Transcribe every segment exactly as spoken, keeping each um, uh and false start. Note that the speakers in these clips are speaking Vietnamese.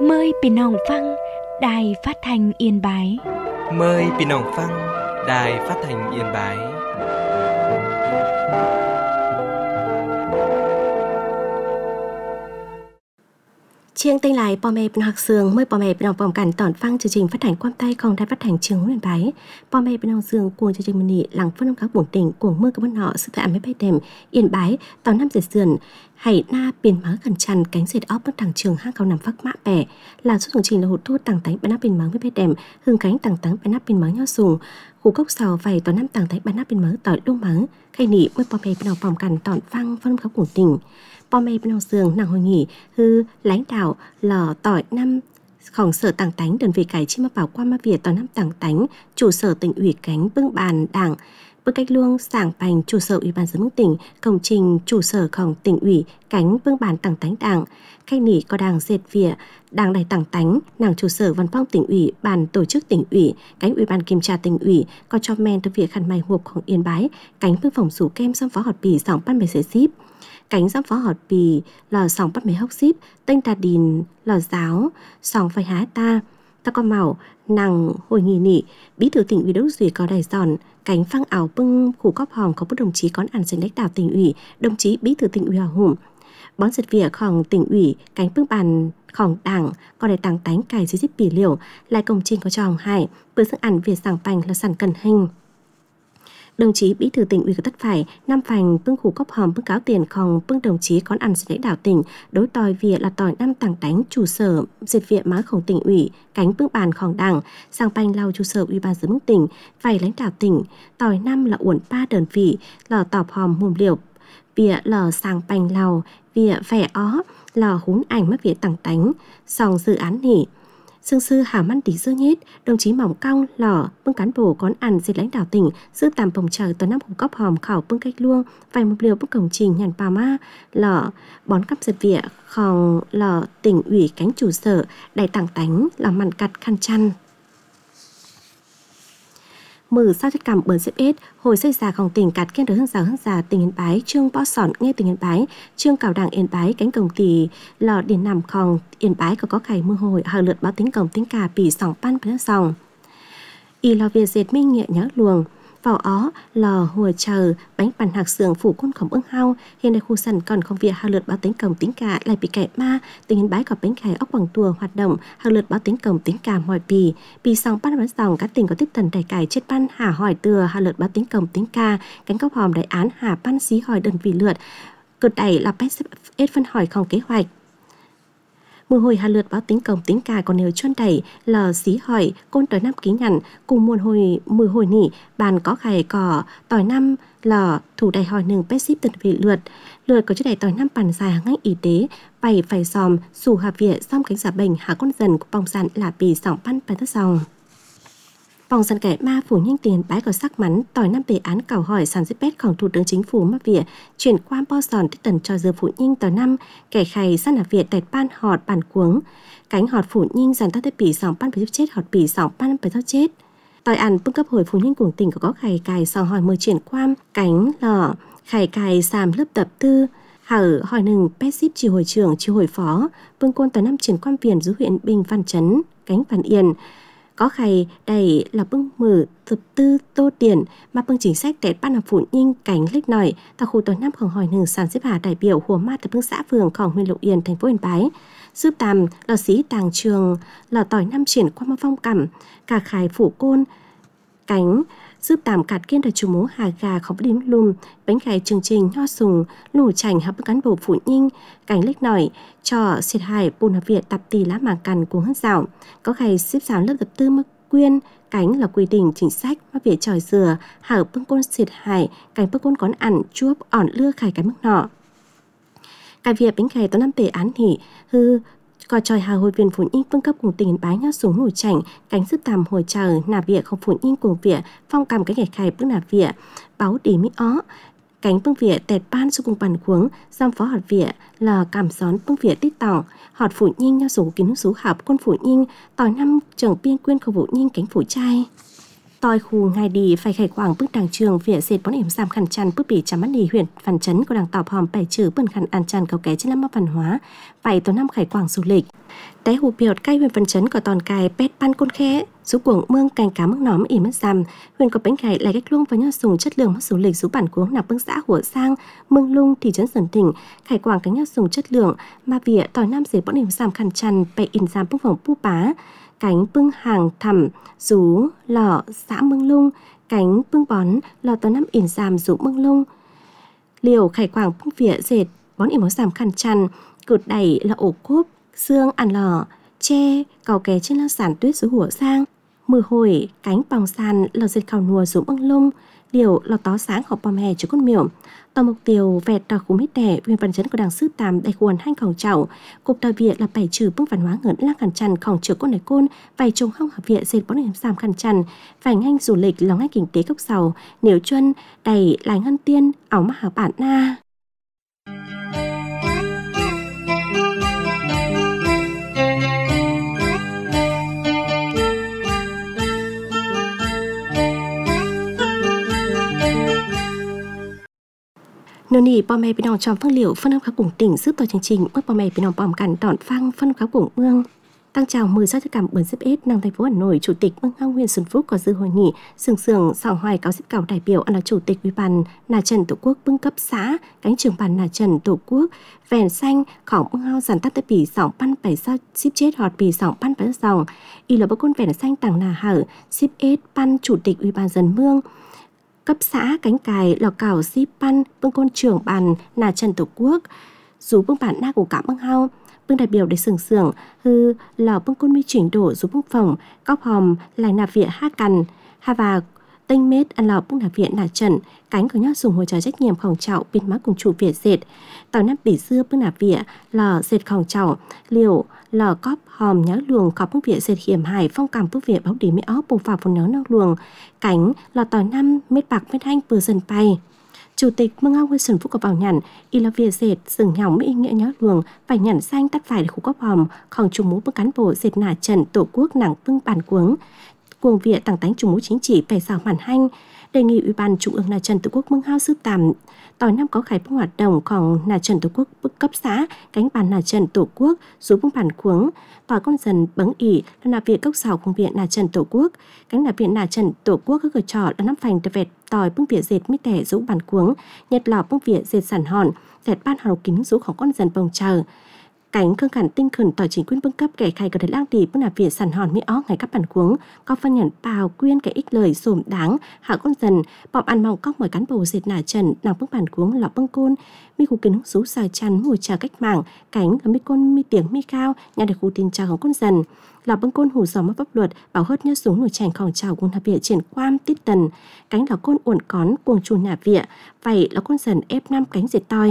Mờiพี่น้องฟังđài phát thanh Yên Bái. Mời พี่น้องฟัง đài phát thanh Yên Bái. Chiêng tên lại bò mẹ bên học sường mời bò mẹ bên học vòng cảnh tỏn phăng chương trình phát hành quan tay còn đài phát hành trường Yên Bái. Bò mẹ bên học sường cuồng chương trình mini lặng phân năm các buồn tỉnh cuồng mưa các bên họ sức tại mấy bay đêm Yên Bái tàu năm dệt sườn hãy na biển má gần chăn cánh dệt óp bất thẳng trường hai cầu nằm phắc mã bẻ là số chương trình là hụt thu tàng tánh bên nắp biển má mấy bay đêm hương cánh tàng táng bên nắp biển má nho sùng khu cốc sào vầy tàu năm tàng tánh bên nắp biển má tỏi đông má khay nị mời bò mẹ bên học vòng cảnh tỏn phăng phân năm các buồn tỉnh. Bò mẹ bên học sường nàng hội nghị hư lãnh đạo lò tỏi năm khổng sở tàng tánh đơn vị cải chi mà bảo qua ma việt tỏi năm tàng tánh chủ sở tỉnh ủy cánh bưng bàn đảng bưng cách luông sảng bành chủ sở ủy ban dân mức tỉnh công trình chủ sở khổng tỉnh ủy cánh bưng bàn tàng tánh đảng khách nỉ có đảng dệt vỉa đảng đài tàng tánh nàng chủ sở văn phòng tỉnh ủy bàn tổ chức tỉnh ủy cánh ủy ban kiểm tra tỉnh ủy có cho men từ việc khăn mày hộpของYên Bái cánh bưng phòng sủ kem xăm phó họt bì sòng pan bề ship cánh giám phó họt bì lò sòng bắt mấy hốc ship tên tà đìn lò giáo sòng phải há ta ta có màu nàng hồi nghỉ nị bí thư tỉnh ủy đốc duy có đài giòn cánh phăng ảo bưng khu cóp hòm có bất đồng chí có ăn sinh lãnh đạo tỉnh ủy đồng chí bí thư tỉnh ủy hào hùng bón giật vỉa khòng tỉnh ủy cánh bưng bàn khòng đảng có đài tàng tánh cài dưới bì liều lại công trình có tròng hải bữa sức ăn việc sảng bành là sản cần hình. Đồng chí bí thư tỉnh ủy có tất phải năm phành bưng khu cốc hòm bưng cáo tiền khòng bưng đồng chí có ăn lãnh đạo tỉnh đối tòi việc là tỏi năm tàng tánh chủ sở dệt việc má khổng tỉnh ủy cánh bưng bàn khòng đảng sang bành lau chủ sở ủy ban dân mức tỉnh phải lãnh đạo tỉnh tỏi năm là uẩn ba đơn vị lò tọp hòm mùm liều vỉa lò sang bành lau vỉa vẻ ó lò hún ảnh mất việc tàng tánh sòng dự án nỉ Sương sư hảo măn tí dơ nhết, đồng chí mỏng cong, lỏ, bưng cán bộ có ăn dệt lãnh đạo tỉnh, sư tạm bồng chờ tờ năm hùng cóp hòm khảo bưng cách luông, vài một liều bưng cổng trình nhàn bà ma, lỏ, bón cắp giật vỉa, khòng, lỏ, tỉnh ủy cánh chủ sở, đại tảng tánh, lỏ mặn cặt khăn chăn. Mử sao chất cảm bẩn xếp ết, hồi xây già khòng tỉnh cạt kiên đối hương già hương già tỉnh Yên Bái, trương bó sòn nghe tỉnh Yên Bái, trương cào đảng Yên Bái, cánh cổng tỷ lò điền nằm khòng Yên Bái có có khải mưa hồi hào lượt báo tính cổng tính cả bỉ sòng pan bế sòng. Y lò việt dệt minh nhẹ nhớ luồng, vào ó lò hùa chờ bánh bàn hạc sườn phủ côn khổng ưng hao hiện nay khu sân còn không việc hào lượt báo tính cổng tính cả lại bị kẻ ma tỉnh Yên Bái có bánh khải ốc bằng tùa hoạt động hào lượt báo tính cổng tính cả mọi bì bì sòng pan bế sòng các tỉnh có tích thần đại cải chết pan hà hỏi từa hào lượt báo tính cổng tính ca cánh cốc hòm đại án hà pan xí hỏi đơn vị lượt cực đẩy là bét ết phân hỏi không kế hoạch. Mùa hồi hà lượt báo tính cổng tính cà còn nếu chuân đẩy lò xí hỏi côn tỏi năm ký nhằn cùng muôn hồi mùi hồi nỉ bàn có khải cỏ tỏi năm lò thủ đầy hỏi nừng bét ship tận vị lượt lượt có chất đầy tỏi năm bàn dài ngay y tế bày phải dòm xù hà viện xong cánh giả bệnh hạ con dần của bong dặn là bì sòng pan bàn thất dòng. Vòng dần kẻ ma phủ nhanh tiền bái có sắc mắn tỏi năm đề án cầu hỏi sản dứt bétของthủ tướng chính phủ mắc vỉa chuyển qua bo giòn tích tần cho giờ phủ nhanh tỏi năm kẻ khay sát là việt đẹt ban họt bản cuống cánh họt phủ nhanh dàn tác bỉ sòng pan phải chết họt bỉ sòng pan phải thoát chết tỏi ăn bưng cấp hồi phủ nhanh cuồng tỉnh có có khay cài sòng hỏi mời chuyển qua cánh lò khay cài sàm lớp tập tư hở hỏi nừng pet ship chiều hồi trưởng chiều hồi phó bưng côn tỏi năm chuyển quan viền dưới huyện Bình Văn Chấn cánh Văn Yên có khay đầy là bưng mử thập tư tô tiền mà bưng chính sách để ban làm phụ nhanh cánh lích nổi tại khu tỏi năm khổng hỏi nừng sản xếp hà đại biểu của ma tại bưng xã phường khổng huyện Lục Yên thành phố Yên Bái giúp tàm lò xí tàng trường lò tỏi năm triển qua ma phong cẩm cả khải phủ côn cánh giúp tàm cạt kiên đời chủ mố hà gà không đếm lùm bánh khải chương trình nho sùng nổ chảnh hợp cán bộ phụ nhanh cảnh lích nổi cho xịt hải bùn hợp viện tập tì lá màng cằn cuống hất rào có khải xếp giáo lớp tập tư mắc quyên cánh là quy định chính sách mà việc tròi dừa hở bưng côn xịt hải cảnh bưng côn có ăn chuốc ỏn lưa khải cái mức nọ cái việc bánh khải có năm tề án hỉ hư có tròi hà hồi viên phụ nhanh phương cấp cùng tỉnh bái nhót xuống nổi chảnh cánh sức tàm hồi chờ nà việc không phụ nhanh cùng việc phong cầm cái nghề khai bước nà việc báo đi mỹ ó cánh bưng việc tẹt ban xuống cùng bàn cuống giam phó họt việc là cảm gión bưng việc tích tỏng họt phụ nhanh nhót xuống kiến số hạp quân phụ nhanh tỏi năm trưởng biên quyên không phụ nhanh cánh phụ trai Tòi khu ngày đi phải khải quảng bước đảng trường vỉa dệt bón ỉm giảm khăn chăn bước bị chấm mắt đi huyện phản chấn của đảng tọp hòm bảy trừ bẩn khăn an chăn cầu ké trên năm mốc văn hóa vậy tổ năm khải quảng du lịch té hù biểu cay huyện phản chấn có tòn cài pet pan côn khé rú cuồng mương cành cá mức nóm ỉm mất giảm huyện có bánh cải lại cách luông và nhau sùng chất lượng mất du lịch rú bản cuống nạp bưng xã của sang mương lung thị trấn Sơn Tỉnh khải quảng cánh nhau sùng chất lượng mà vỉa tòi năm dệt bón ỉm giảm khăn chăn bày in giảm bưng phòng pu bá cánh bưng hàng thẳm rú lọ xã mương lung cánh bưng bón lò tòa năm ỉn giảm rú mương lung liều khải quảng bưng vỉa dệt bón ỉm máu giảm khăn chăn cột đẩy là ổ cốp xương ăn lò tre cầu ké trên lao sản tuyết rú hủa sang mưa hồi cánh bòng sàn lò dệt khảo nùa rú mương lung liều lò tó sáng họp bom hè cho con miểu tòa mục tiêu vẹt đỏ khú mít đẻ viên văn chấn của đảng sư tàm đại khuôn hanh khổng chảo cục tòa viện là bảy trừ bước văn hóa ngẩn lang khẩn trần khổng chữa côn này côn vài trông hông hợp viện dệt bón điểm giảm khẩn trần vài nganh du lịch lòng ngay kinh tế cốc sầu nếu chuân đầy lại ngân tiên ảo mà hợp bản na nô nì bò mè bên nòng tròn phương liệu phân âm khá cùng tỉnh giúp tòa chương trình ước bò mè bên nòng bòm cản đòn phăng phân khá cùng mương tăng chào mười sáu cảm bẩn xếp ết năng thành phố Hà Nội chủ tịch Mương Ngao Nguyễn Xuân Phúc có dự hội nghị sừng sừng sòng hoài cáo xếp cầu đại biểu là chủ tịch ủy ban nà trần tổ quốc bưng cấp xã cánh trưởng ban nà trần tổ quốc vèn xanh khỏng Mương Ngao dàn tắt tới bì sòng pan bảy sao ship chết họt bì sòng pan bảy sòng y là bố con vèn xanh tàng nà hở ship ết pan chủ tịch ủy ban dân mương cấp xã cánh cài lò cào xí pan bưng côn trưởng bàn nà trần tổ quốc dù bưng bản na của cả Mương Ngao bưng đại biểu để sừng sưởng hư lò bưng côn mi chỉnh đổ dù bưng phòng cóc hòm lại nạp viện ha cằn ha và tinh mết ăn lò bưng nạp viện nà trần cánh của nhát dùng hồi trò trách nhiệm khổng chảo bên má cùng chủ viện dệt tàu nắp bỉ dưa bưng nạp viện lò dệt khổng chảo liều lò cóp hòm nhớ luồng có bưng viện dệt hiểm hải phong cảm bưng viện báo đi mỹ áo bù phà phun nấu nông luồng cánh lò tỏi năm mét bạc mét hanh vừa dần bay chủ tịch Mương Ngao Nguyễn Xuân Phúc có bảo nhằn y là việc dệt sừng nhỏng mỹ nghĩa nhớ luồng phải nhằn xanh tắt phải để khu cóp hòm khòng trùng mũ bưng cán bộ dệt nà trần tổ quốc nặng bưng bàn cuống cuồng viện tặng tánh trùng mũ chính trị bày xảo màn hanh đề nghị ủy ban trung ương nà trần tổ quốc Mương Ngao sư tàm tỏi năm có khải bưng hoạt độngของnà trần tổ quốc bức cấp xã cánh bàn nà trần tổ quốc rú bưng bàn cuống tỏi con dần bấng ỉ là nà viện cốc xào cùng viện nà trần tổ quốc cánh nà viện nà trần tổ quốc các cờ trò là năm phành đặc vẹt tỏi bưng viện dệt mi tẻ rú bàn cuống nhật lò bưng viện dệt sản hòn dệt ban hào kính rúของcon dần bồng chờ cánh khương khẩn tinh khẩn tỏi chính quyền bưng cấp kẻ khai cờ để lang đi bưng nà viện sản hòn mi ó ngày các bàn cuống có phân nhận bào quyên cái ích lời sồm đáng hạ con dần bọm ăn mong cóc mời cán bộ dệt nà trần nàng bưng bàn cuống lọ bưng côn mi khu kiến rú xài chăn mùi trà cách mạng cánh ở mi côn mi tiếng mi cao nhà được khu tin tràของcon dần lò bưng côn hủ giò mất pháp luật bảo hớt nhớ súng nổi chèn khòng trào cùng nà viện triển quan tít tần cánh lò côn uẩn cón cuồng chù nà viện vậy là con dần ép năm cánh dệt toi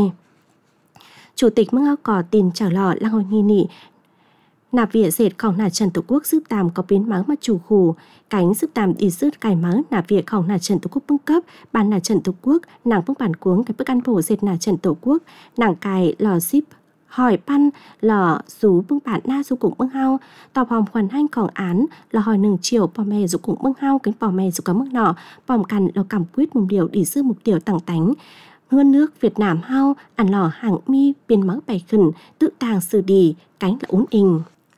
chủ tịch Mương Ngao cò tin trả lò lang hồi nghi nị nạp viện dệt khổng nà trần tổ quốc giúp tàm có biến máu mà chủ khủ cánh giúp tàm đi rước cài máu nạp viện khổng nà trần tổ quốc bưng cấp bàn nà trần tổ quốc nàng bưng bản cuống cái bức ăn bổ dệt nà trần tổ quốc nàng cài lò ship hỏi pan lò rú bưng bản na rú cùng Mương Ngao tọp hòm khoản hanh khổng án là hỏi nừng chiều bò mè rú cùng Mương Ngao cánh bò mè rú cả mức nọ bòm cằn lò cầm quyết mùng điều đi dư mục điều tặng tánh hơn nước Việt Nam hao ăn lò hàng mi biên máu bày khẩn tự tàng xử đi cánh là ún ình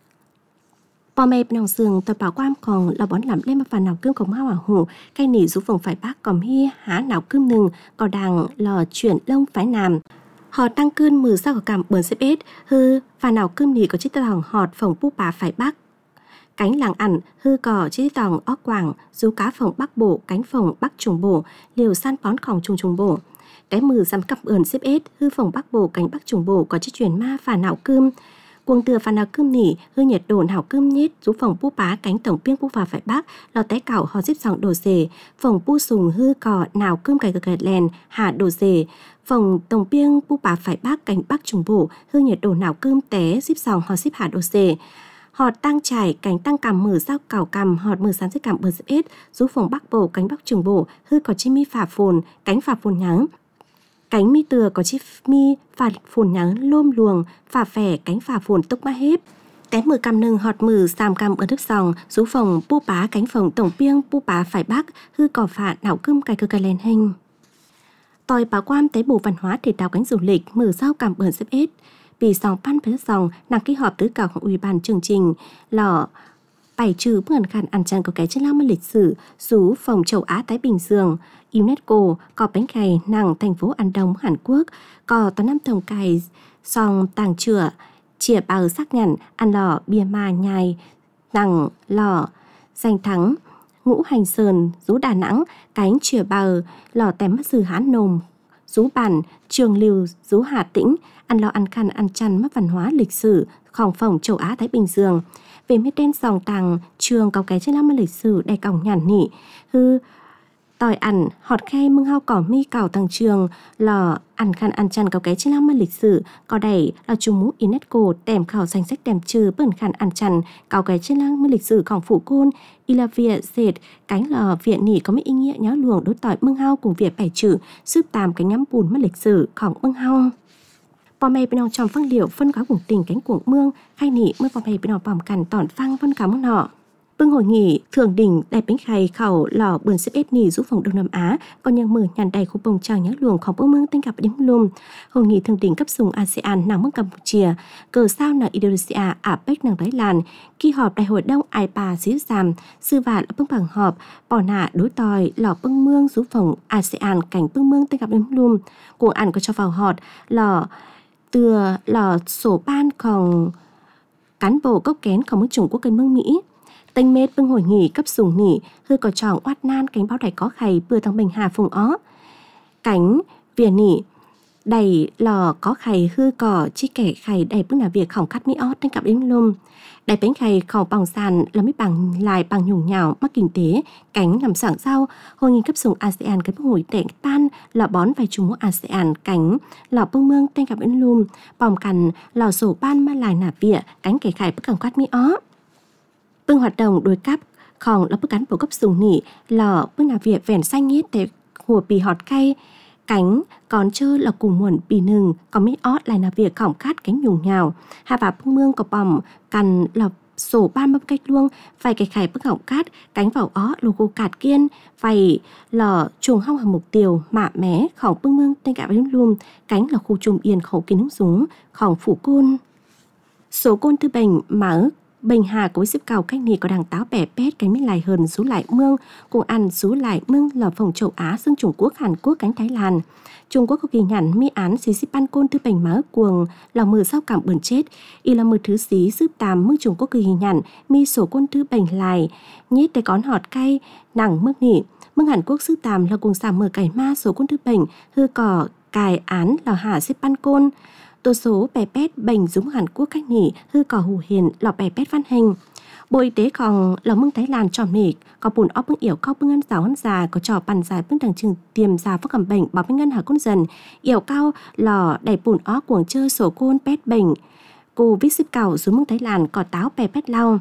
bò mè nòng giường tập bảo quan còn là bón làm lên mà phản nào cơmของhao hảo hủ cây nỉ rú vùng phải bác còn hi há nào cơm nừng có đàng lò chuyển lông phái nam họ tăng cơn mừ sao của cảm bờn xếp ết hư và nào cơm nỉ có chiếc tàu họt phòng pu bà phải bác cánh làng ẩn hư cò chiếc tàu óc quảng rú cá phòng bắc bổ cánh phòng bắc trùng bổ liều san bón khòng trùng trùng bổ cái mừ dám cặp ẩn xếp ết hư phòng bắc bổ cánh bắc trùng bổ có chiếc chuyển ma phà não cơm cuồng từa phà nào cơm nỉ hư nhiệt độ nào cơm nhết rú phòng pu bá cánh tổng piêng pu và phải bác lò té cảo họ xếp dòng đồ dề phòng pu sùng hư cò nào cơm cày gật lèn hạ đồ dề phòng tổng piêng pu bá phải bác cánh bắc trùng bổ hư nhiệt độ nào cơm té xếp dòng họ xếp hạ đồ dề họt tăng trải cánh tăng cằm mở sao cào cằm họt mở sáng xếp cằm bờ xếp ết rú phòng bắc bổ cánh bắc trùng bổ hư có chi mi phà phồn cánh phà phồn nháng cánh mi từa có chiếc mi phà phồn nháng lôm luồng phà phẻ cánh phà phồn tốc ma hếp Cái mừ cầm nừng họt mừ xàm cầm ở đất sòng, rú phòng pu bá cánh phòng tổng piêng pu bá phải bắc, hư cỏ phạ não cơm cài cơ cài lên hình. Tòi báo quan tế bộ văn hóa thể thao cánh du lịch mở giao cảm bờn xếp ết. Vì sòng pan với sòng nàng ký họp tứ cả ủy ban chương trình lọ bài trừ bức khăn ăn chăn có cái chất lao lịch sử rú phòng châu Á Thái Bình Dương UNESCO có bánh cày nàng thành phố An Đông Hàn Quốc có toàn năm thồng cày sòng tàng chữa chìa bào xác nhận ăn lò bia ma nhai nàng lò danh thắng ngũ hành sơn rú Đà Nẵng cánh chìa bào lò tém mắt sư Hán Nôm rú bản trường lưu rú Hà Tĩnh ăn lò ăn khăn ăn chăn mất văn hóa lịch sử khòng phòng châu Á Thái Bình Dương về mét đen sòng tàng trường có cái trên lắm lịch sử đầy còng nhàn nỉ hư tòi ăn họt khay mưng hao cỏ mi cào tàng trường lò ăn khăn ăn chăn có cái trên lắm lịch sử có đẩy là chung mũ UNESCO tèm khảo danh sách tèm trừ bẩn khăn ăn chăn có cái trên lắm lịch sử khòng phụ côn y là việc dệt cánh lò viện nỉ có mấy ý nghĩa nhớ luồng đối tỏi mưng hao cùng việc bài trừ giúp tàm cái ngắm bùn mất lịch sử khòng mưng hao. Bò mày bên trong phân liệu phân có vùng tình cánh cuồng mương khai nị mới bò mày bên trong bòm cằn tỏn phăng phân cá mương nọ. Bưng hội nghị thường đỉnh đại bánh khay khẩu lò bươn xếp ết nỉ giúp phòng Đông Nam Á còn nhang mờ nhàn đầy khu bông tràng nhớ luồngของbưng mương tên gặp điểm lùm. Hội nghị thường đỉnh cấp sùng a sê an nàng mương Campuchia cờ sao nàng Indonesia a pếch nàng Thái Lan khi họp đại hội đông ai pa xí giảm sư vạn ở bưng bằng họp bỏ nạ đối tòi lò bưng mương giúp phòng a sê an cảnh bưng mương tên gặp điểm lùm cuồng ăn có cho vào họt lò từ lò sổ ban còn cán bộ cốc kénของmức Trung Quốc cây mương Mỹ. Tênh mết bưng hội nghị cấp sùng nỉ hư có tròn oát nan cánh báo đài có khay bừa thằng bình hà phùng ó. Cánh vỉa nỉ đầy lò có khay hư cỏ chi kẻ khay đầy bưng là việc khổng cắt mỹ ó tên cặp đến lùm. Đầy bánh khay khẩu bằng sàn là mấy bằng lại bằng nhùng nhào mắc kinh tế cánh nằm sảng sau hội nghị cấp sùng a sê an cái bưng hội tệ tan lò bón vài chung a sê an cánh lò bưng mương tên cặp đến lùm bòm cằn lò sổ ban mà lại nả vỉa cánh kẻ khay bức khổng cắt mỹ ó. Bưng hoạt động đối cắp khòng là bức cán bộ cấp sùng nỉ lò bưng là việc vẻn xanh nhất để hùa bì họt cay cánh còn chơ là cùng muộn bì nừng có mỹ ót lại là việc khổng cát cánh nhùng nhào hạ bà bưng mương có bòm cằn là sổ ban mâm cách luông vài cái khải bức khổng cát cánh vào ó logo cạt kiên vài lò chuồng hong hàng mục tiêu mạ mé khổng bưng mương tên cả bánh luôn cánh là khu trùm yên khẩu kiến hứng súng khổng phủ côn số côn tư bành mở bình hà cối xếp cầu cách nì có đằng táo bẻ pét cánh mít lại hờn rú lại mương cùng ăn rú lại mương là phòng châu Á xương Trung Quốc Hàn Quốc cánh Thái Lan. Trung Quốc có ghi nhận mỹ án xí xí ban côn tư bành má cuồng là mưa sao cảm bẩn chết y là mưa thứ xí giúp tám mức Trung Quốc ghi nhận mi sổ côn tư bành lại nhít để con họt cay nặng mức nỉ mức Hàn Quốc giúp tám là cùng xàm mưa cải ma sổ côn tư bành hư cỏ cài án là hạ xếp ban côn. Tô số bè pét bành dũng Hàn Quốc cách nỉ hư cỏ hủ hiền lọ bè pét văn hình. Bộ Y tế còn là mương Thái Lan tròm nỉ có bùn óc bưng yểu cao bưng ngân giáo hân già có trò bàn dài bưng đằng trường tiềm già phức cầm bệnh bảo bưng ngân hà côn dần yểu cao lò đầy bùn óc cuồng chơi sổ côn pét bệnh cô viết xếp cầu xuống mương Thái Lan có táo bè pét lau.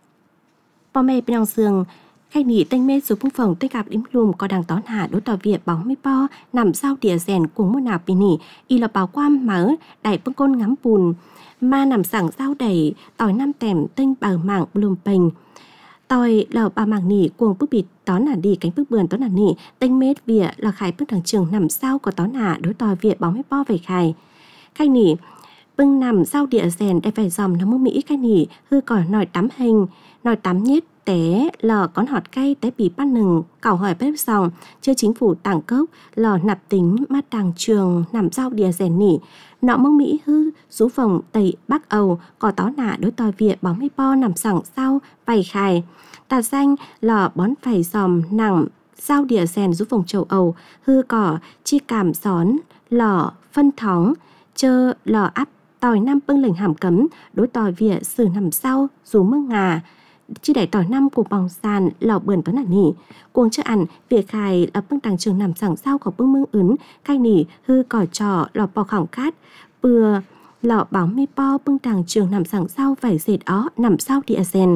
Bò mê bên lòng giường khách nỉ tênh mê số phung phòng tê gặp đếm lùm có đằng tón hạ đối tỏ việc bóng mê po nằm sau đỉa rèn cuồng môn nạp bì nỉ y là báo quam mở đẩy bưng côn ngắm bùn ma nằm sảng sao đẩy tỏi năm tèm tênh bào mảng lùm bình tỏi lờ bà mảng nỉ cuồng bức bịt tón nả đi cánh bức bườn tón nả nỉ tênh mết vỉa là khải bức thằng trường nằm sau có tón nả đối tỏi việc bóng mê po về khải khách nỉ bưng nằm sau đỉa rèn để phải dòm nó mưa Mỹ khách nỉ hư cỏi nòi tắm hình nòi tắm nhết té lò con họt cay té bì bắt nừng cào hỏi bếp sòng chưa chính phủ tảng cốc lò nạp tính mát đàng trường nằm sau đìa rèn nỉ nọ mông Mỹ hư rú phòng tẩy bắc Âu có tó nả đối tòi việt bóng mê po nằm sòng sau vầy khài tà danh lò bón phầy dòm nặng sau đìa rèn rú phòng châu Âu hư cỏ chi cảm gión lò phân thóng chơ lò áp tòi năm bưng lệnh hàm cấm đối tòi việt sử nằm sau rú mương ngà chứ để tỏi năm của bòng sàn lò bườn toán nả nỉ cuồng chưa ăn việc khai ở bưng đằng trường nằm sẵn sau của bưng mương ứng khai nỉ hư cỏ trò lò bò khỏng cát bừa lò báo mê po bưng đằng trường nằm sẵn sau vải dệt ó nằm sau địa rèn.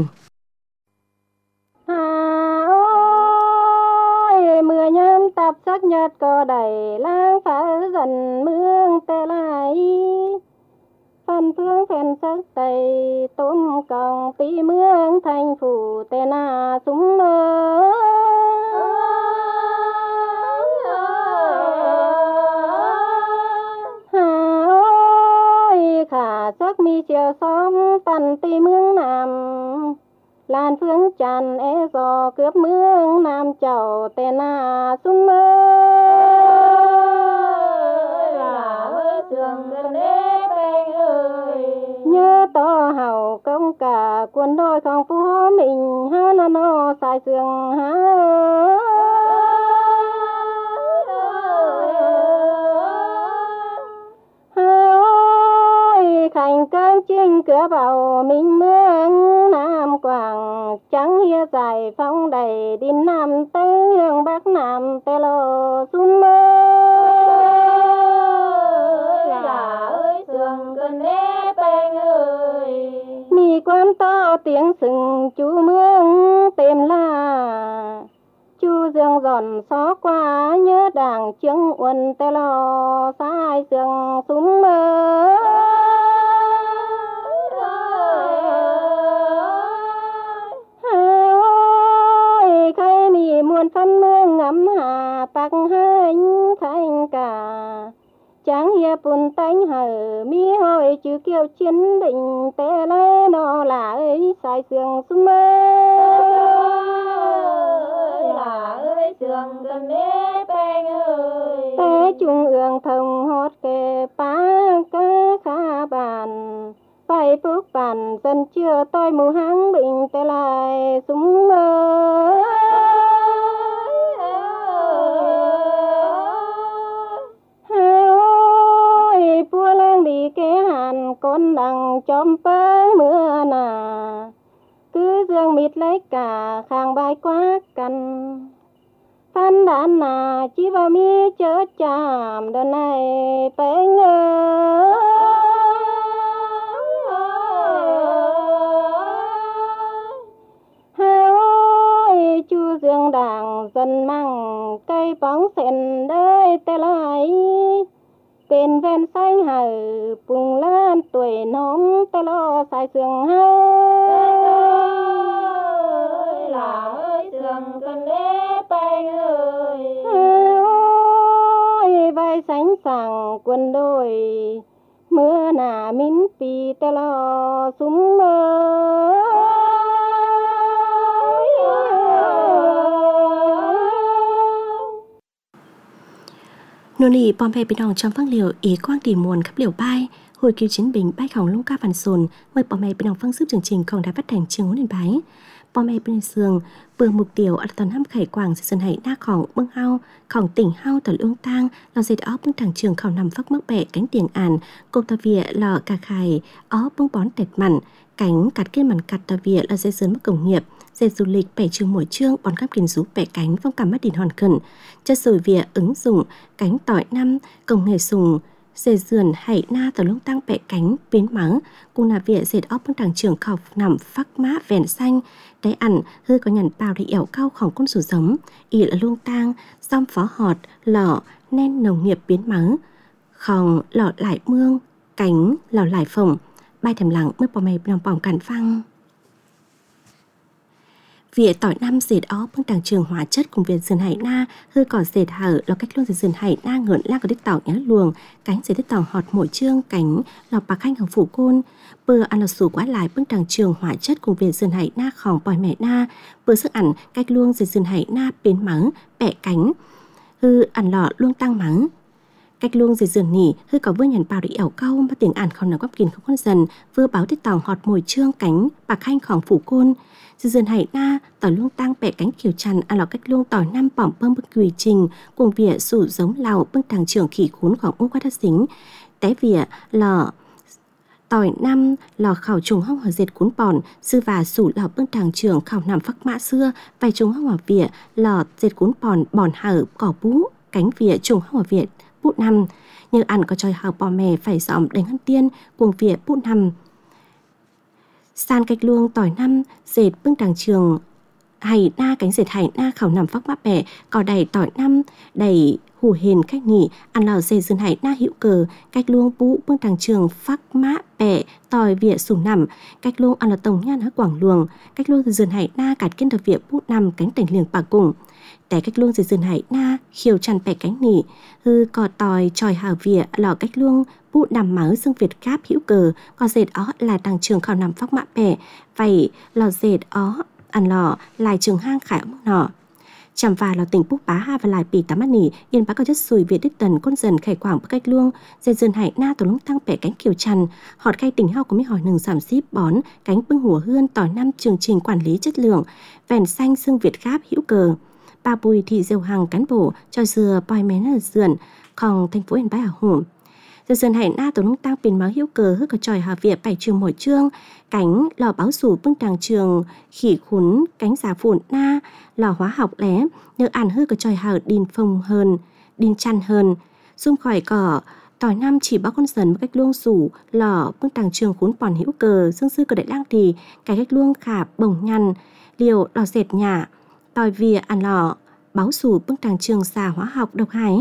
Mưa nhâm tập sắc nhật có đầy lang phá dần mương tê lại phân phương phen sắc tây tôm còng tí mương thành phủ tê na súng mơ hà ôi khả sắc mi chiều xóm tần tí mương nam lan phương tràn é gò cướp mương nam chầu tê na súng mơ nhớ to hầu công cả quân đôi không phú mình ha nó nó sai sương ha ơi thành cơn chinh cửa vào mình mương nam quảng trắng hia dài phong đầy đi nam tây hương bắc nam tê lô sum mơ mi quan to tiếng sừng chú mương tìm là chú dương giòn xó qua nhớ đảng chứng uẩn tê lo sai sương súng mơ ơi khai mi muôn phân mương ngắm hà bạc hành thành cả chẳng hiệp bùn tánh hở mi hồi chữ kiều chiến định tê lê nó là ơi sai sương sum mơ là ơi sương gần đế bèn ơi tế trung ương thông hót kê phá cá khá bàn phải phúc bàn dân chưa tôi mù háng bình tê lại sum mơ vua lang đi kế hàn con đằng chom bớ mưa nà cứ dương mịt lấy cả khang bài quá cần phan đàn nà chỉ vào mi chớ chạm đơn này phải ngờ ôi chu dương đảng dần măng cây bóng sen đời tê lại tên ven xanh hở bùng lan tuổi nón tê lo sai sương hơi là ơi sương cần lễ bay ơi ôi vai sánh sàng quân đôi mưa nà mín pi tê lo súng mơ nô nì bom bè bên đồng trong phăng liều ý quang tỉ muôn khắp liều bay hồi cứu chiến bình bay khổng lông ca văn sồn mời bom bè bên đồng phăng giúp chương trình không đã phát thành trường huấn luyện bái bom bè bên sườn vừa mục tiêu ở toàn năm khải quảng sẽ dần hãy na khổng bưng hao khổng tỉnh hao tờ lương tang lò dệt óc bưng thẳng trường khổng nằm phắc mắc bẹ cánh tiền ản cột tờ vỉa lò cà khải óc bưng bón tẹt mặn cánh cắt kiên mặn cắt tờ vỉa là dây dần mất công nghiệp dệt du lịch bảy trường mỗi chương bón cắp kiến rú bẻ cánh phong cảm mắt đỉnh hoàn khẩn chất rồi vỉa ứng dụng cánh tỏi năm công nghề sùng dệt dườn hãy na tờ lông tăng bẻ cánh biến mắng cùng là vỉa dệt óc bưng thẳng trường khổng nằm phắc mã vẹn xanh đáy ẩn hơi có nhằn bao để ẻo cao khổng con sủ giống ý là lông tang xong phó họt lọ nen nồng nghiệp biến mắng khòng lọ lại mương cánh lọ lại phồng bay thầm lặng mới bỏ mày nòng bỏng cản phăng vỉa tỏi năm dệt ó bưng tàng trường hóa chất cùng việc dườn hải na hơi cỏ dệt hở là cách luôn dệt dườn hải na ngợn la có đích tỏ nhá luồng cánh dệt đích tỏ họt mỗi chương cánh lọc bạc khanh hồng phủ côn bờ ăn là sủ quá lại bưng tàng trường hóa chất cùng việc dườn hải na khòng bòi mẹ na bờ sức ẩn cách luôn dệt dườn hải na biến mắng bẹ cánh hư ăn lọ luôn tăng mắng cách luôn dệt dườn nỉ hư có vừa nhàn bao để ẻo câu mà tiếng ẩn không nào quắp kín không con dần vừa báo đích tỏ họt mỗi chương cánh bạc khanh khòng phủ côn dư dần hải na tỏi luông tăng bẻ cánh kiểu chằn ăn lò cách luông tỏi năm bỏng bơm bức quỳ trình cùng vỉa sủ giống lào bưng tàng trưởng khỉ khốn khoảng ung qua đắt dính té vỉa lò tỏi năm lò khảo trùng hong hở dệt cuốn bòn sư và sủ lò bưng tàng trưởng khảo nằm phắc mã xưa vài trùng hong hở vỉa lò dệt cuốn bòn bòn hở cỏ bú cánh vỉa trùng hong hở vỉa bút năm như ăn có tròi hào bò mè phải dòm đánh hân tiên cùng vỉa bút năm san cách luông tỏi năm dệt bưng tàng trường hay na cánh dệt hay na khảo nằm phóc mát bẻ có đầy tỏi năm đầy hủ hền cách nghỉ ăn lò dê dần hay na hữu cờ cách luông bú bưng tràng trường phắc mát bẻ tỏi vỉa sủng nằm cách luông ăn là tổng nhan hắc quảng luồng cách luông dần hay na cạt kiên đập vỉa bút nằm cánh tảnh liền bà cùngแต่cách luông dần hay na khiêu chăn bẻ cánh nỉ hư cò tỏi tròi hào vỉa lò cách luông bú nằm máu dương Việt Cáp hữu cờ có dệt ó là tràng trường khảo nằm phóc mát bẻ vậy lò dệt ó ăn lò lại trường hang khải mức nọ chằm và là tỉnh Phúc Bá ha và lại bị tám mắt nỉ yên bá có chất sùi Việt Đức Tần con dần khải quảng bất cách luông dần dần hải na tổ lũng tăng bẻ cánh kiều chăn họt khai tỉnh hao có mấy hỏi nừng giảm ship bón cánh bưng hùa hươn tỏi năm chương trình quản lý chất lượng vèn xanh xương Việt Gáp hữu cờ ba bùi thị diều hàng cán bộ cho dừa bòi mén là dườn còn thành phố yên bái hà hùng dần dần hải na tổ lũng tăng pin máu hữu cờ hức có tròi hà Việt bảy trường mỗi chương cánh lò báo sủ bưng tràng trường khỉ khún cánh giả phụn na lò hóa học lé nhờ ăn hư có tròi hào đìn phồng hơn đìn chăn hơn xung khỏi cỏ tỏi năm chỉ báo con dần một cách luông sủ lò bưng tràng trường khún pòn hữu cờ dương sư cờ đại lang thì cái cách luông khả bồng nhăn liều lò dệt nhà tỏi vỉa ăn lò báo sủ bưng tràng trường xà hóa học độc hại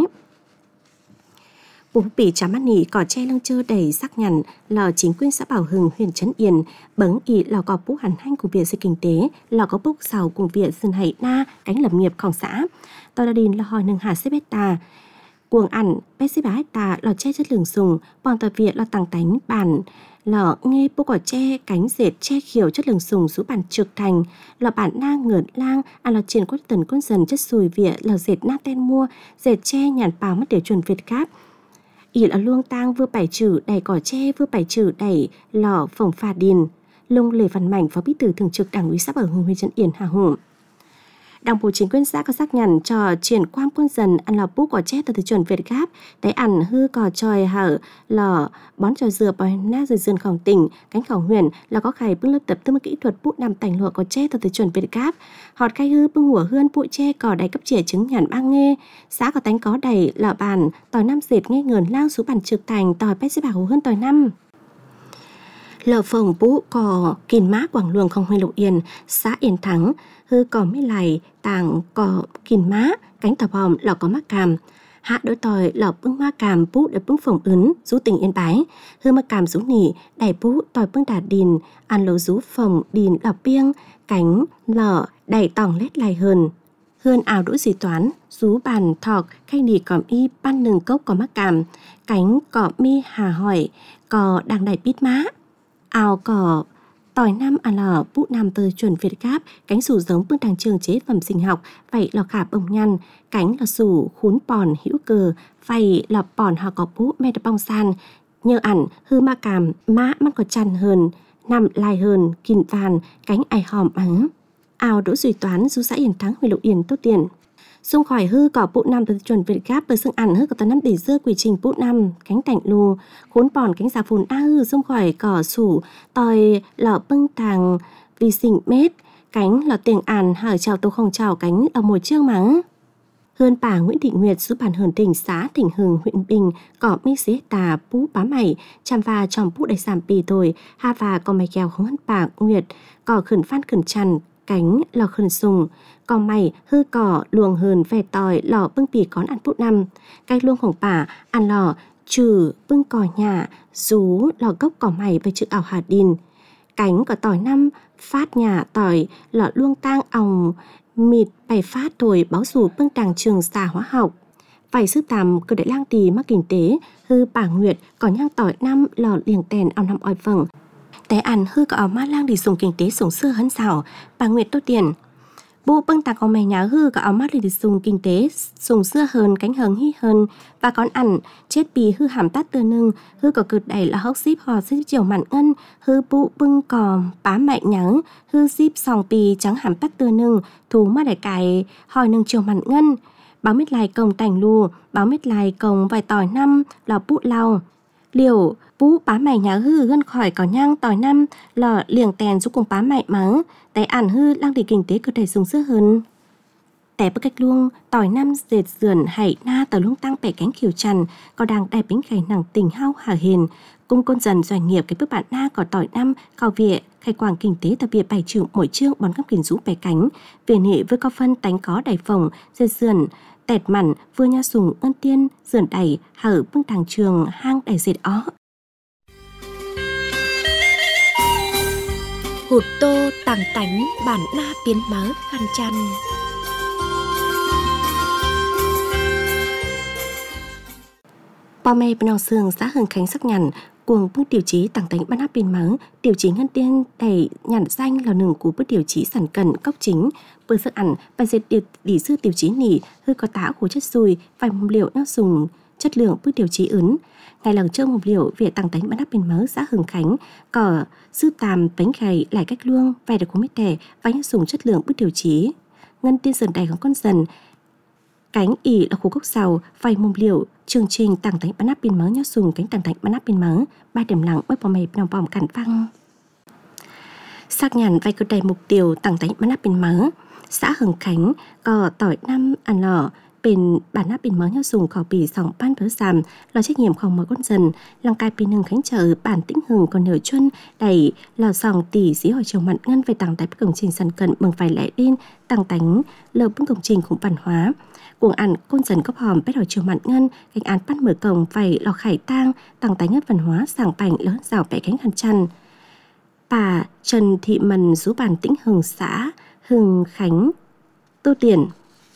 Bố bị chám mắt nỉ cỏ che lưng chơ đầy sắc nhằn lò chính quyền xã Bảo Hưng huyện Trấn Yên bấng ỉ lò có bút hẳn hanh của việc sự kinh tế lò có bút sào của việc dân hải na cánh lập nghiệpของxã tòa đà đình là hỏi nâng hà xếp hecta cuồng ẩn bé xếp hecta lò che chất lượng dùng bọn tòa việc lò tăng tánh bản lò nghe bút cỏ che cánh dệt che khiểu chất lượng dùng rú bản trực thành lò bản na ngợt lang ăn lò triển quất tần con dần chất sùi việc lò dệt na ten mua dệt che nhàn bào mất để chuẩn Việt Cáp ỉ là luông tang vừa bảy chữ đầy cỏ tre vừa bảy chữ đầy lò phồng phà điền lông lề văn mảnh phó bí thư thường trực đảng ủy xã Bảo Hưng huyện Trấn Yên hà hùng đảng bộ chính quyền xã có xác nhận cho triển quan quân dần ăn lò bút cỏ tre từ chuẩn Việt Gáp để ăn hư cỏ tròi hở lò bón trò dừa bòi na dừa dườnของtỉnh cánh khảo huyện là có khải bưng lớp tập tư kỹ thuật bút nằm tành lụa cỏ tre từ chuẩn Việt Gáp họt khai hư bưng hủa hươn bụi tre cỏ đầy cấp chìa trứng nhàn ba nghe xã có tánh có đầy lò bàn tỏi năm dệt nghe ngờn lang xuống bàn trực thành tỏi bé xếp bảo hơn tỏi năm lò phồng bú cỏ kìn má quảng luồng không huy lục yên xã Yên Thắng hư cỏ mi lầy tàng cỏ kìn má cánh tàu hòm lò có mắc càm hạ đỡ tỏi lò bưng ma càm bú để bưng phồng ứng rú tỉnh Yên Bái hư ma càm rú nỉ đẩy bú tỏi bưng đà đìn ăn lấu rú phồng đìn lò piêng cánh lò đẩy tòng lét lại hơn hươn ảo đũi dì toán rú bàn thọc khay nỉ còm y ban nừng cốc có mắc càm cánh cỏ mi hà hỏi cỏ đang đẩy bít má ảo cỏ tỏi năm à lò bút nằm từ chuẩn Việt Gáp cánh sủ giống bưng tràng trường chế phẩm sinh học vậy lò khả bông nhăn cánh là sủ khún pòn hữu cờ vậy là pòn họ có bút mê đập bong san nhờ ẩn hư ma càm má mắt có chăn hơn nằm lai hơn kìn vàn cánh ai hòm ắng ảo đỗ duy toán du xã Yên Thắng huyện Lục Yên tốt tiền xung khỏi hư cỏ bút năm từ chuẩn Việt Gáp bờ xương ẩn hư có tấn năm để dưa quy trình bút năm cánh tạnh lù khốn pòn cánh xà phùn a hư xung khỏi cỏ sủ tỏi lọ bưng tàng vì xỉnh mét cánh lọ tiền ản hở chào tô không chào cánh ở mùa trương mắng hơn bà Nguyễn Thị Nguyệt giúp bản hờn tỉnh xã Thỉnh Hưng huyện Bình cỏ mi xế tà bú bá mày chăm và tròn bút đầy giảm bì tồi ha và có mày kèo không hân bà Nguyệt cỏ khẩn phan khẩn chăn cánh lò khẩn sùng cỏ mày hư cỏ luồng hờn về tỏi lò bưng bì cón ăn bút năm cái luôngของbà ăn lò trừ bưng cỏ nhà rú lò gốc cỏ mày về chữ ảo hà đìn cánh cỏ tỏi năm phát nhà tỏi lọ luông tang òng mịt bày phát rồi báo rủ bưng tràng trường xà hóa học vài sư tàm cơ đại lang tì mắc kinh tế hư bà Nguyệt có nhang tỏi năm lò liềng tèn ao năm oi vầng té ăn hư có ảo ma lang đi dùng kinh tế sống xưa hấn xảo bà Nguyệt tốt tiền bộ bưng tạc có mày nhá hư có áo mát đi dùng kinh tế dùng xưa hơn cánh hờn hi hơn và con ăn chết bì hư hàm tát tơ nưng hư có cực đẩy là hốc ship hò ship chiều mặn ngân hư bụ bưng cò bá mạnh nhắng hư ship sòng bì trắng hàm tát tơ nưng thú má đại cài hỏi nưng chiều mặn ngân báo mít lại cồng tành lù báo mít lại cồng vài tỏi năm lò bụ lau liều bú bá mày nhá hư gân khỏi có nhang tỏi năm lò liềng tèn giúp cùng bá mày mắng té ản hư lang đi kinh tế cơ thể dùng sức hơn Té bức cách luông, tỏi năm dệt dườn hãy na tờ lung tăng bẻ cánh kiều trần, có đang đẹp bánh khải nặng tình hao hà hiền. Cung côn dần doanh nghiệp cái bước bạn na có tỏi năm, cao viện, khai quảng kinh tế tập biệt bảy triệu mỗi chương bón các kình rũ bẻ cánh. Về hệ với có phân tánh có đẩy phồng, dệt dườn, tẹt mặn, vừa nha sùng ơn tiên, dườn đẩy, hở bưng đàng trường, hang đẩy dệt ó. Hụt tô tàng tánh bản na biến mớ khăn chăn. Bò mê bên nào sương xã Hưng Khánh sắc nhằn cuồng bước điều chí tàng tánh ban áp biên mắng điều chí ngân tiên đầy nhằn danh là nừng của bước điều chí sản cần cốc chính bữa sức ẩn bài dệt điều lý sư điều chí nỉ hư có táo của chất xùi vài mầm liệu nó dùng chất lượng bước điều chí ứng ngày lần chơi một liệu về tàng tánh ban áp biên mớ xã Hưng Khánh cỏ sư tàm bánh gầy lại cách luông vài được của mấy đẻ và những dùng chất lượng bước điều chí ngân tiên dần đầyของcon dần cánh ỉ là khu gốc sầu vài mồm liệu chương trình tàng tánh bắn áp biên mớ nhớ dùng cánh tàng tánh bắn áp biên mớ ba điểm lặng mới bỏ mày nòng bòm cản văng xác nhận vài cơ đầy mục tiêu tàng tánh bắn áp biên mớ xã Hưng Khánh có tỏi năm ăn lò bên bản áp biên mớ nhớ dùng có bị sòng ban bớ giảm lo trách nhiệm không mỗi con dần lăng cai bên hưng khánh chờ bản tĩnh hừng còn nở chuân đầy lò sòng tỷ dĩ hỏi chồng mặn ngân về tàng tánh công trình sân cận mừng phải lẽ đen tàng tánh lờ bức công trình cũng văn hóa cuồng ăn côn dần cấp hòm bét hỏi chiều mặn ngân cánh án bắt mở cổng phải lò khải tang tàng tánh nhất văn hóa sảng bảnh lớn rào bẻ cánh khăn chăn bà Trần Thị Mần rú bản tĩnh hừng xã Hưng Khánh Tô Tiền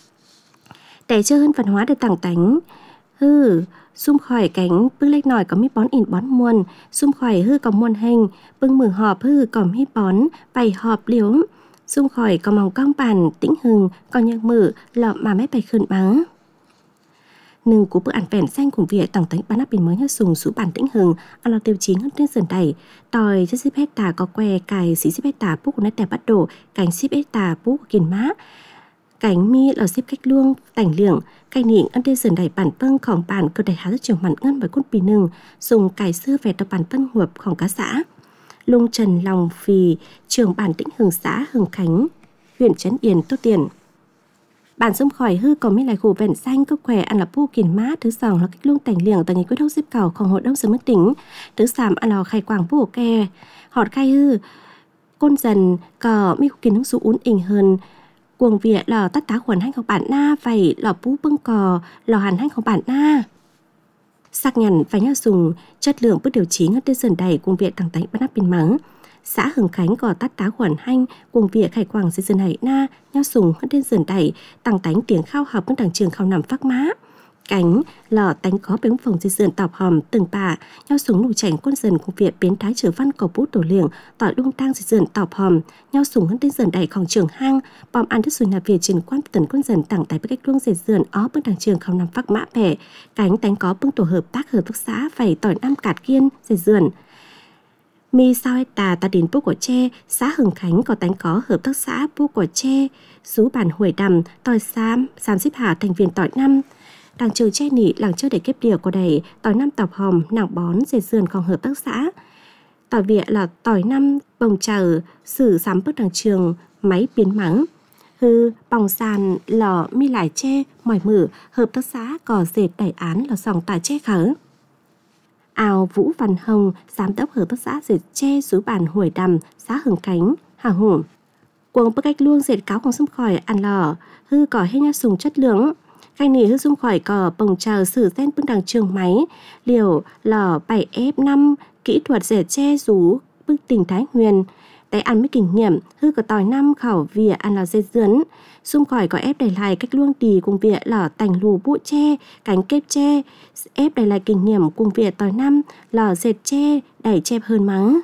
để chơi hơn văn hóa để tàng tánh hư xung khỏi cánh bưng lách nổi có mít bón in bón muôn xung khỏi hư có muôn hình bưng mừng họp hư có mít bón bày họp liếu xung khỏi có mỏng cong bàn tĩnh hừng có nhạc mử lọ mà mấy bài khẩn bắn nừng của bữa ăn vẹn xanh cùng việc tàng tánh bán áp bình mới nhớ dùng số bản tĩnh hừng ăn lò tiêu chí ngân trên sườn đầy tòi chất xếp hết tà có que cài xí xếp hết tà bút của nét đẹp bắt đổ cánh xếp hết tà bút của kiền má cánh mi lò xếp cách luông tảnh liệng cay nịnh ăn trên sườn đầy bản vângของbản cơ đầy há rất trường mặn ngân bởi cốt bì nừng dùng cài xưa về tập bản vân huệpของcá xã Lung Trần Lòng Phì, trưởng bản tĩnh hừng xã Hưng Khánh, huyện Trấn Yên, Tô Tiền. Bản xung khỏi hư có mấy lại khổ vẹn xanh có khỏe ăn là pu kiền má thứ sòng là cách luông tảnh liệng tầng nghị quyết hốc xếp cầu không hội đông sớm mất tỉnh thứ sàm ăn là khai quảng pu kè họt khai hư côn dần có mi kiền hứng số uốn ỉnh hơn cuồng việt lò tắt tá khuẩn hanhของbản na vậy lò pu bưng cò lò hàn hanhของbản na xác nhận phải nhớ dùng chất lượng bước điều chí ngân tên sườn đầy cùng việc tàng tánh bắt áp biên mắng xã Hưng Khánh có tắt tá khuẩn hanh cùng việc khai quảng dây dần hải na nhớ dùng ngân tên sườn đầy tàng tánh tiếng khao hợp ngân đảng trường khao nằm phác má cánh lò tánh có bếng phòng dây dần tọp hòm từng bà nhớ dùng nụ chảnh quân dần cùng việc biến thái trở văn cầu bút tổ liệng tỏi lung tang dây dần tọp hòm nhớ dùng ngân tên sườn đầyของtrường hang bom ăn thức sùi nạp việc trên quan tần quân dần tàng tánh với cách luông dây dần ó bưng đảng trường khao nằm phác mã bẻ cánh tánh có bưng tổ hợp tác hợp tác xã phải tỏi năm cạt kiên dây dần mi sao hay tà ta đến bút của tre xã Hưng Khánh có tánh có hợp tác xã bút của tre rú bản huổi đầm tỏi xám xám xếp hạ thành viên tỏi năm đàng trường che nỉ làng chơi để kép điều của đầy tỏi năm tọc hòm nàng bón dệt dườn còn hợp tác xã tỏi vịa là tỏi năm bồng chờ sử sắm bước đàng trường máy biến mắng hư bòng sàn lò mi lại che mỏi mử hợp tác xã cò dệt đẩy án là sòng tà che khở ào Vũ Văn Hồng giám đốc hợp tác xã dệt che rú bản huổi đầm xã Hưng Khánh Hà Hùng cuồng bức cách luông dệt cáo không xâm khỏi ăn lò hư cỏ hết nha sùng chất lượng Khai nỉ hư dung khỏi cỏ bồng chờ sử gen bưng đằng trường máy liều lò bảy ép năm kỹ thuật dệt che rú bức tình Thái Huyền tay ăn mới kinh nghiệm hư có tỏi năm khẩu vỉa ăn lò dệt dướn dung khỏi có ép đẩy lại cách luông tì cùng vỉa lò tành lù bụ che cánh kép che ép đẩy lại kinh nghiệm cùng vỉa tỏi năm lò dệt che đẩy chép hơn mắng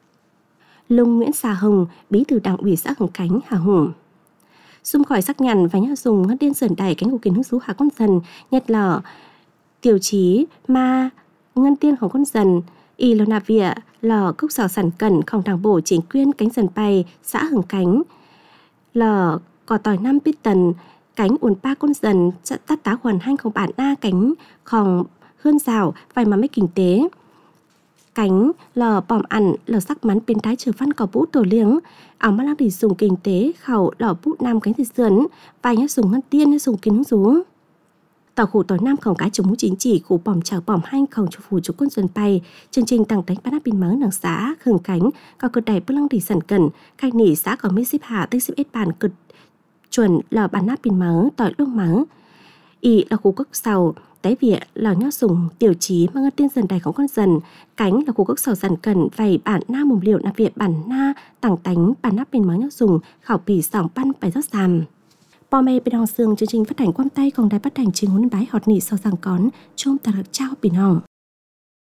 Lung Nguyễn Xà Hồng bí thư đảng ủy xã Hưng Khánh Hà Hùng xung khỏi sắc nhằn và nhớ dùng ngân tiên sườn đẩy cánh của kiến hứng số hạ con dần nhật lò tiêu chí ma ngân tiênของcon dần y lò nạp vỉa lò cốc sò sản cẩnของđảng bộ chính quyền cánh dần bay xã Hưng Khánh lò cỏ tỏi năm pít tần cánh uốn ba con dần tắt tá hoàn hanhของbản na cánhของhươn rào vài mà mấy kinh tế cánh lò bòm ẩn lò sắc mắn bên trái trở văn có bút tổ liếng ảo mắt lăng đi dùng kinh tế khẩu lò bút nam cánh thịt sườn vài nhá dùng ngân tiên nhá dùng kính rú tàu khủ tối nam khổng cái chống mũ chính chỉ khủ bòm chảo bòm hanh khổng chủ phủ chủ quân dần bay chương trình tặng đánh bắt pin mớ nằng xã khừng cánh có cực đầy bước lăng đi sẵn cần khai nỉ xã có mấy ship hạ tích ship ít bàn cực chuẩn lò bàn nắp pin mớ tỏi lúc mớ y là khu cốc sầu tái viện lò nhóc dùng tiểu trí mang tiên dần đầy khổng con dần cánh là khu cốc sầu dần cần vầy bản na mồm liệu nạp viện bản na tặng tánh bản nắp pin mớ nhóc dùng khảo bì sòng pan bài rót sàm Bò mê bên hòn xương chương trình phát hành quam tay còn đài phát hành trình huấn bái họt nị sau rằng cón chôm tà đặc trao bình hòn